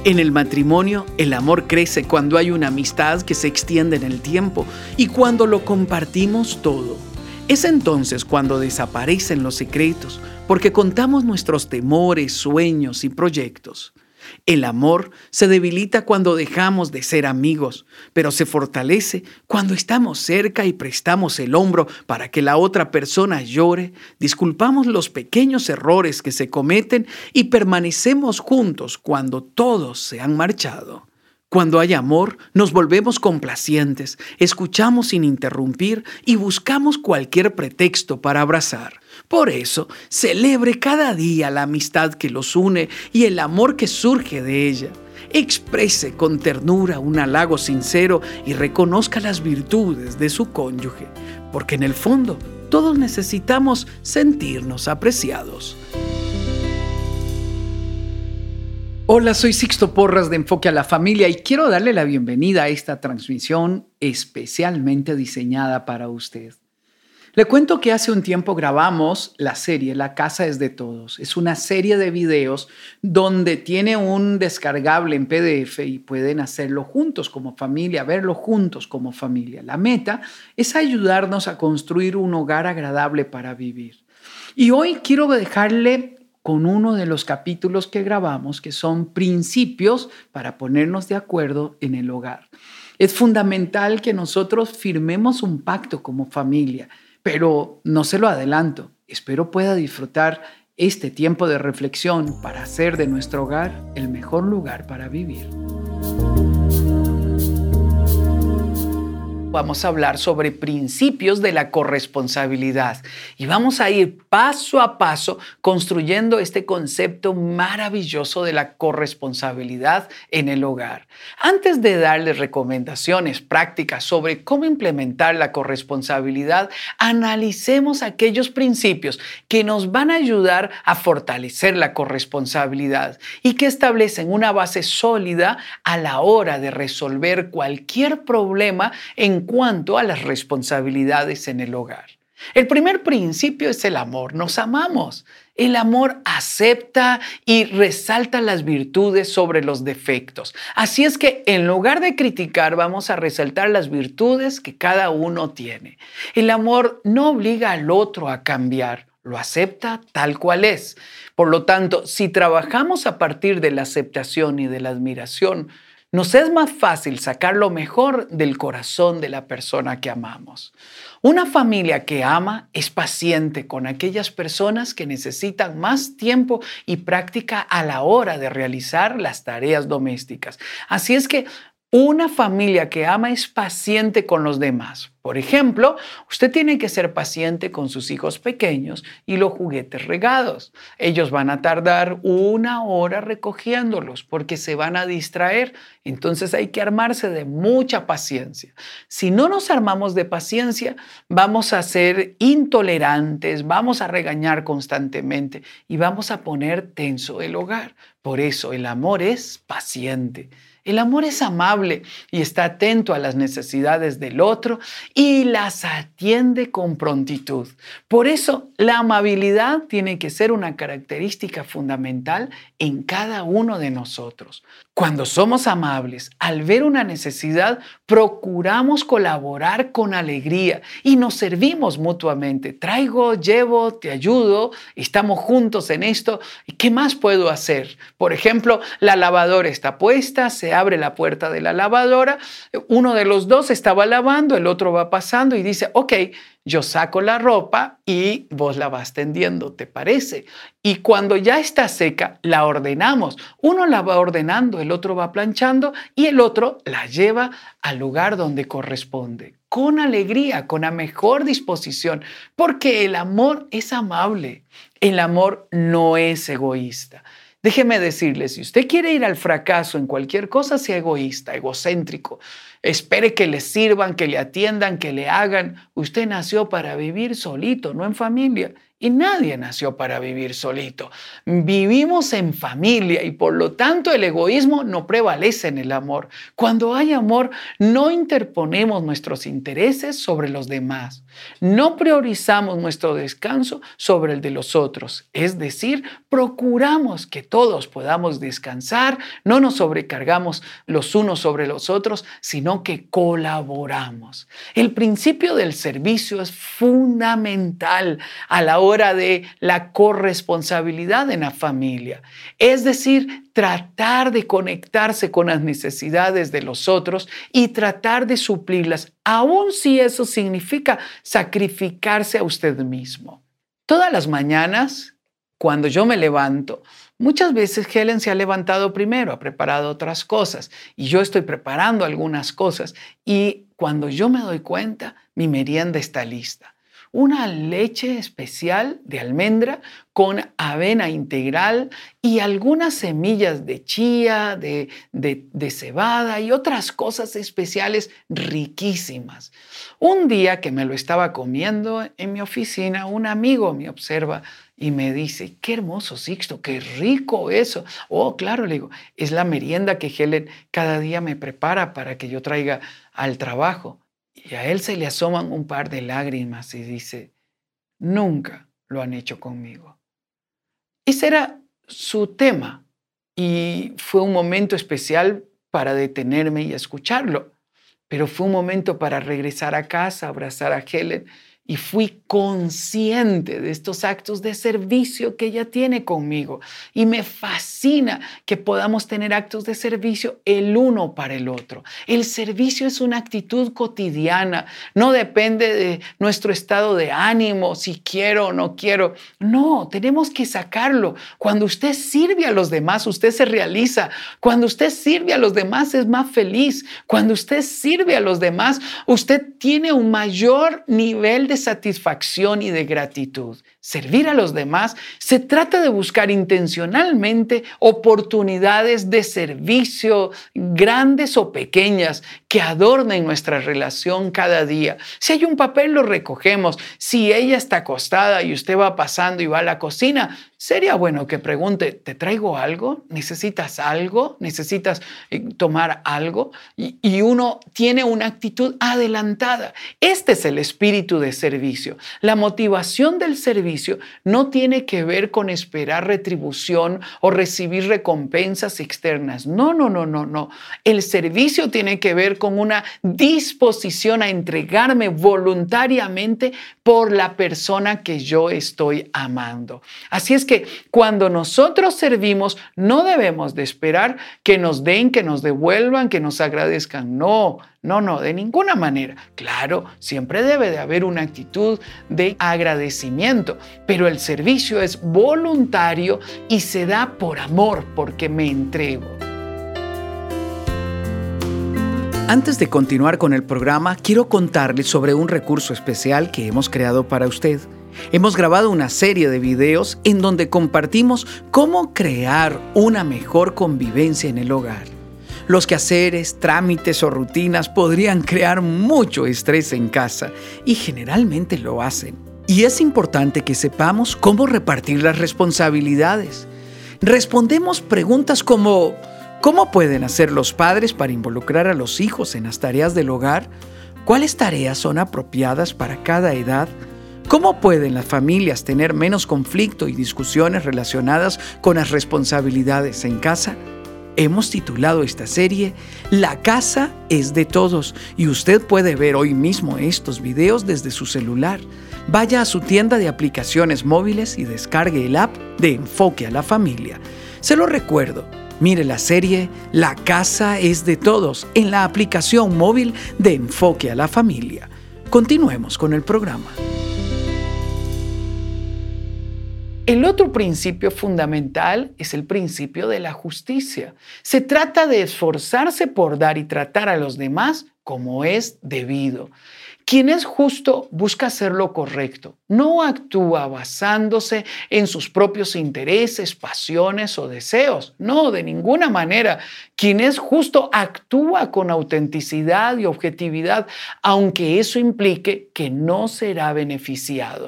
En el matrimonio, el amor crece cuando hay una amistad que se extiende en el tiempo y cuando lo compartimos todo. Es entonces cuando desaparecen los secretos, porque contamos nuestros temores, sueños y proyectos. El amor se debilita cuando dejamos de ser amigos, pero se fortalece cuando estamos cerca y prestamos el hombro para que la otra persona llore, disculpamos los pequeños errores que se cometen y permanecemos juntos cuando todos se han marchado. Cuando hay amor, nos volvemos complacientes, escuchamos sin interrumpir y buscamos cualquier pretexto para abrazar. Por eso, celebre cada día la amistad que los une y el amor que surge de ella. Exprese con ternura un halago sincero y reconozca las virtudes de su cónyuge, porque en el fondo todos necesitamos sentirnos apreciados. Hola, soy Sixto Porras de Enfoque a la Familia y quiero darle la bienvenida a esta transmisión especialmente diseñada para usted. Le cuento que hace un tiempo grabamos la serie La Casa es de Todos. Es una serie de videos donde tiene un descargable en PDF y pueden hacerlo juntos como familia, verlo juntos como familia. La meta es ayudarnos a construir un hogar agradable para vivir. Y hoy quiero dejarle con uno de los capítulos que grabamos, que son principios para ponernos de acuerdo en el hogar. Es fundamental que nosotros firmemos un pacto como familia, pero no se lo adelanto. Espero pueda disfrutar este tiempo de reflexión para hacer de nuestro hogar el mejor lugar para vivir. Vamos a hablar sobre principios de la corresponsabilidad y vamos a ir paso a paso construyendo este concepto maravilloso de la corresponsabilidad en el hogar. Antes de darles recomendaciones prácticas sobre cómo implementar la corresponsabilidad, analicemos aquellos principios que nos van a ayudar a fortalecer la corresponsabilidad y que establecen una base sólida a la hora de resolver cualquier problema en cuanto a las responsabilidades en el hogar. El primer principio es el amor. Nos amamos. El amor acepta y resalta las virtudes sobre los defectos. Así es que en lugar de criticar, vamos a resaltar las virtudes que cada uno tiene. El amor no obliga al otro a cambiar. Lo acepta tal cual es. Por lo tanto, si trabajamos a partir de la aceptación y de la admiración, nos es más fácil sacar lo mejor del corazón de la persona que amamos. Una familia que ama es paciente con aquellas personas que necesitan más tiempo y práctica a la hora de realizar las tareas domésticas. Así es que una familia que ama es paciente con los demás. Por ejemplo, usted tiene que ser paciente con sus hijos pequeños y los juguetes regados. Ellos van a tardar 1 hora recogiéndolos porque se van a distraer. Entonces hay que armarse de mucha paciencia. Si no nos armamos de paciencia, vamos a ser intolerantes, vamos a regañar constantemente y vamos a poner tenso el hogar. Por eso el amor es paciente. El amor es amable y está atento a las necesidades del otro y las atiende con prontitud. Por eso, la amabilidad tiene que ser una característica fundamental en cada uno de nosotros. Cuando somos amables, al ver una necesidad, procuramos colaborar con alegría y nos servimos mutuamente. Traigo, llevo, te ayudo, estamos juntos en esto. ¿Qué más puedo hacer? Por ejemplo, la lavadora está puesta, se abre la puerta de la lavadora, uno de los dos estaba lavando, el otro va pasando y dice, ok, yo saco la ropa y vos la vas tendiendo, ¿te parece? Y cuando ya está seca, la ordenamos. Uno la va ordenando, el otro va planchando y el otro la lleva al lugar donde corresponde. Con alegría, con la mejor disposición, porque el amor es amable. El amor no es egoísta. Déjeme decirle, si usted quiere ir al fracaso en cualquier cosa, sea egoísta, egocéntrico. Espere que le sirvan, que le atiendan, que le hagan. Usted nació para vivir solito, no en familia. Y nadie nació para vivir solito. Vivimos en familia y por lo tanto el egoísmo no prevalece en el amor. Cuando hay amor, no interponemos nuestros intereses sobre los demás. No priorizamos nuestro descanso sobre el de los otros. Es decir, procuramos que todos podamos descansar, no nos sobrecargamos los unos sobre los otros, sino que colaboramos. El principio del servicio es fundamental a la hora de la corresponsabilidad en la familia. Es decir, tratar de conectarse con las necesidades de los otros y tratar de suplirlas, aun si eso significa sacrificarse a usted mismo. Todas las mañanas, cuando yo me levanto, muchas veces Helen se ha levantado primero, ha preparado otras cosas y yo estoy preparando algunas cosas y cuando yo me doy cuenta, mi merienda está lista. Una leche especial de almendra con avena integral y algunas semillas de chía, de cebada y otras cosas especiales riquísimas. Un día que me lo estaba comiendo en mi oficina, un amigo me observa y me dice, qué hermoso, Sixto, qué rico eso. Oh, claro, le digo, es la merienda que Helen cada día me prepara para que yo traiga al trabajo. Y a él se le asoman un par de lágrimas y dice, nunca lo han hecho conmigo. Ese era su tema y fue un momento especial para detenerme y escucharlo. Pero fue un momento para regresar a casa, abrazar a Helen y fui consciente de estos actos de servicio que ella tiene conmigo. Y me fascina que podamos tener actos de servicio el uno para el otro. El servicio es una actitud cotidiana, no depende de nuestro estado de ánimo, si quiero o no quiero. No, tenemos que sacarlo. Cuando usted sirve a los demás, usted se realiza. Cuando usted sirve a los demás, es más feliz. Cuando usted sirve a los demás, usted tiene un mayor nivel de satisfacción y de gratitud. Servir a los demás se trata de buscar intencionalmente oportunidades de servicio, grandes o pequeñas, que adornen nuestra relación cada día. Si hay un papel, lo recogemos. Si ella está acostada y usted va pasando y va a la cocina, sería bueno que pregunte, ¿te traigo algo? ¿Necesitas algo? ¿Necesitas tomar algo? Y uno tiene una actitud adelantada. Este es el espíritu de servicio. La motivación del servicio no tiene que ver con esperar retribución o recibir recompensas externas. No. El servicio tiene que ver con una disposición a entregarme voluntariamente por la persona que yo estoy amando. Así es que cuando nosotros servimos, no debemos de esperar que nos den, que nos devuelvan, que nos agradezcan. No, de ninguna manera. Claro, siempre debe de haber una actitud de agradecimiento, pero el servicio es voluntario y se da por amor, porque me entrego. Antes de continuar con el programa, quiero contarles sobre un recurso especial que hemos creado para usted. Hemos grabado una serie de videos en donde compartimos cómo crear una mejor convivencia en el hogar. Los quehaceres, trámites o rutinas podrían crear mucho estrés en casa y generalmente lo hacen. Y es importante que sepamos cómo repartir las responsabilidades. Respondemos preguntas como ¿cómo pueden hacer los padres para involucrar a los hijos en las tareas del hogar? ¿Cuáles tareas son apropiadas para cada edad? ¿Cómo pueden las familias tener menos conflicto y discusiones relacionadas con las responsabilidades en casa? Hemos titulado esta serie La casa es de todos y usted puede ver hoy mismo estos videos desde su celular. Vaya a su tienda de aplicaciones móviles y descargue el app de Enfoque a la Familia. Se lo recuerdo, mire la serie La casa es de todos en la aplicación móvil de Enfoque a la Familia. Continuemos con el programa. El otro principio fundamental es el principio de la justicia. Se trata de esforzarse por dar y tratar a los demás como es debido. Quien es justo busca hacer lo correcto, no actúa basándose en sus propios intereses, pasiones o deseos. No, de ninguna manera. Quien es justo actúa con autenticidad y objetividad, aunque eso implique que no será beneficiado.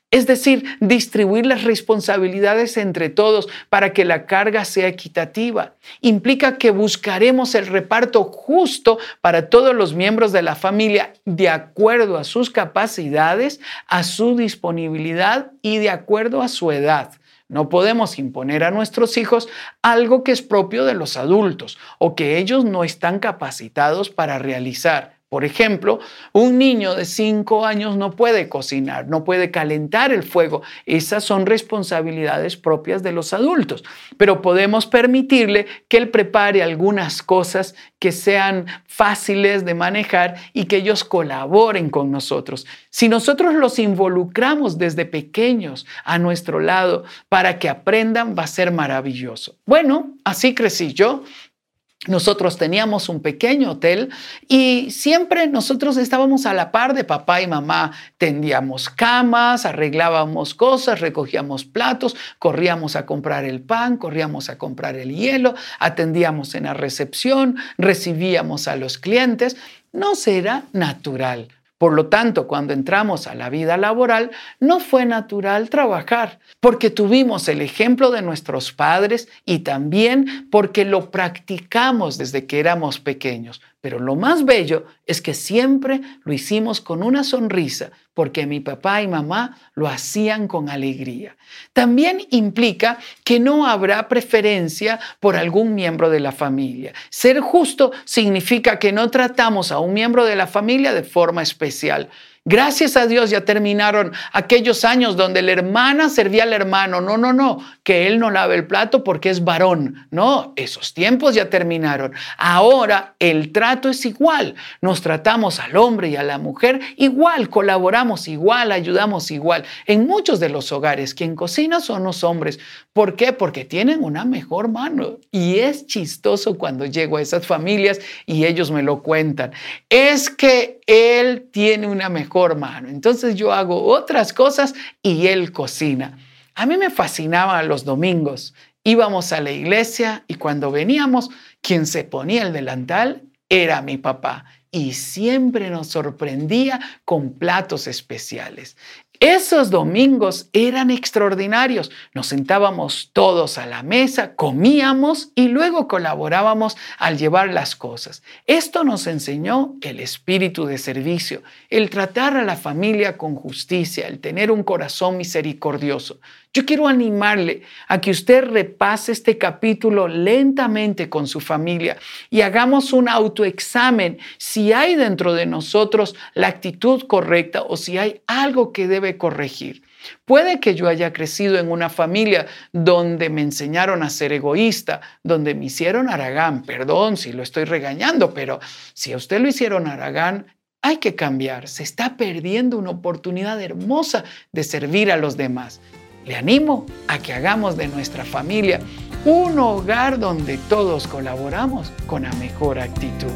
Es decir, distribuir las responsabilidades entre todos para que la carga sea equitativa. Implica que buscaremos el reparto justo para todos los miembros de la familia de acuerdo a sus capacidades, a su disponibilidad y de acuerdo a su edad. No podemos imponer a nuestros hijos algo que es propio de los adultos o que ellos no están capacitados para realizar. Por ejemplo, un niño de 5 años no puede cocinar, no puede calentar el fuego. Esas son responsabilidades propias de los adultos. Pero podemos permitirle que él prepare algunas cosas que sean fáciles de manejar y que ellos colaboren con nosotros. Si nosotros los involucramos desde pequeños a nuestro lado para que aprendan, va a ser maravilloso. Bueno, así crecí yo. Nosotros teníamos un pequeño hotel y siempre nosotros estábamos a la par de papá y mamá. Tendíamos camas, arreglábamos cosas, recogíamos platos, corríamos a comprar el pan, corríamos a comprar el hielo, atendíamos en la recepción, recibíamos a los clientes. Nos era natural. Por lo tanto, cuando entramos a la vida laboral, no fue natural trabajar, porque tuvimos el ejemplo de nuestros padres y también porque lo practicamos desde que éramos pequeños. Pero lo más bello es que siempre lo hicimos con una sonrisa, porque mi papá y mamá lo hacían con alegría. También implica que no habrá preferencia por algún miembro de la familia. Ser justo significa que no tratamos a un miembro de la familia de forma especial. Gracias a Dios ya terminaron aquellos años donde la hermana servía al hermano. No, que él no lave el plato porque es varón. No, esos tiempos ya terminaron. Ahora el trato es igual. Nos tratamos al hombre y a la mujer igual, colaboramos igual, ayudamos igual. En muchos de los hogares, quien cocina son los hombres. ¿Por qué? Porque tienen una mejor mano. Y es chistoso cuando llego a esas familias y ellos me lo cuentan. Es que él tiene una mejor mano. Entonces yo hago otras cosas y él cocina. A mí me fascinaba los domingos. Íbamos a la iglesia y cuando veníamos, quien se ponía el delantal era mi papá y siempre nos sorprendía con platos especiales. Esos domingos eran extraordinarios. Nos sentábamos todos a la mesa, comíamos y luego colaborábamos al llevar las cosas. Esto nos enseñó el espíritu de servicio, el tratar a la familia con justicia, el tener un corazón misericordioso. Yo quiero animarle a que usted repase este capítulo lentamente con su familia y hagamos un autoexamen si hay dentro de nosotros la actitud correcta o si hay algo que debe corregir. Puede que yo haya crecido en una familia donde me enseñaron a ser egoísta, donde me hicieron haragán. Perdón si lo estoy regañando, pero si a usted lo hicieron haragán, hay que cambiar. Se está perdiendo una oportunidad hermosa de servir a los demás. Le animo a que hagamos de nuestra familia un hogar donde todos colaboramos con la mejor actitud.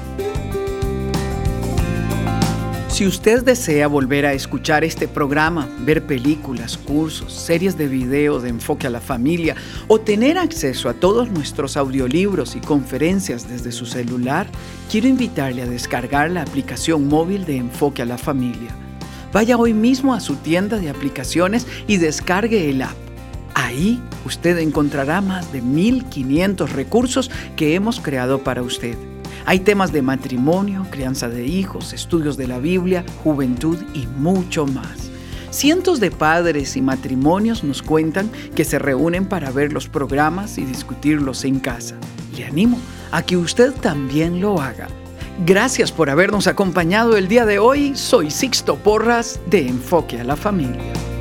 Si usted desea volver a escuchar este programa, ver películas, cursos, series de video de Enfoque a la Familia o tener acceso a todos nuestros audiolibros y conferencias desde su celular, quiero invitarle a descargar la aplicación móvil de Enfoque a la Familia. Vaya hoy mismo a su tienda de aplicaciones y descargue el app. Ahí usted encontrará más de 1,500 recursos que hemos creado para usted. Hay temas de matrimonio, crianza de hijos, estudios de la Biblia, juventud y mucho más. Cientos de padres y matrimonios nos cuentan que se reúnen para ver los programas y discutirlos en casa. Le animo a que usted también lo haga. Gracias por habernos acompañado el día de hoy. Soy Sixto Porras de Enfoque a la Familia.